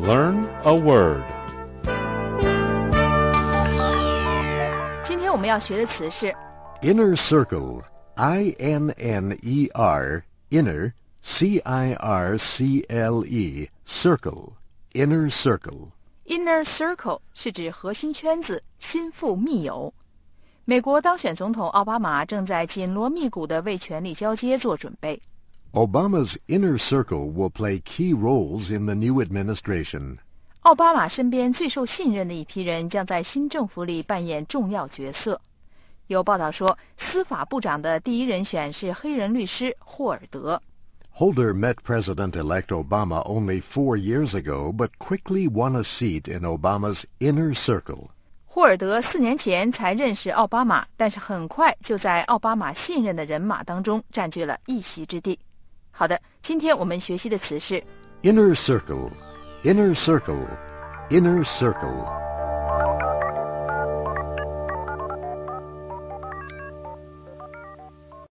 Learn a word. 今天我们要学的词是 Inner circle, I-N-N-E-R, inner, C-I-R-C-L-E, circle, inner circle. inner circle 是指核心圈子、心腹密友。美国当选总统奥巴马正在紧锣密鼓地为权力交接做准备。 Obama's inner circle will play key roles in the new administration. 奥巴马身边最受信任的一批人将在新政府里扮演重要角色。有报道说，司法部长的第一人选是黑人律师霍尔德。 Holder met President-elect Obama only 4 years ago, but quickly won a seat in Obama's inner circle. 霍尔德4年前才认识奥巴马，但是很快就在奥巴马信任的人马当中占据了一席之地。好的，今天我们学习的词是 Inner circle, inner circle, inner circle.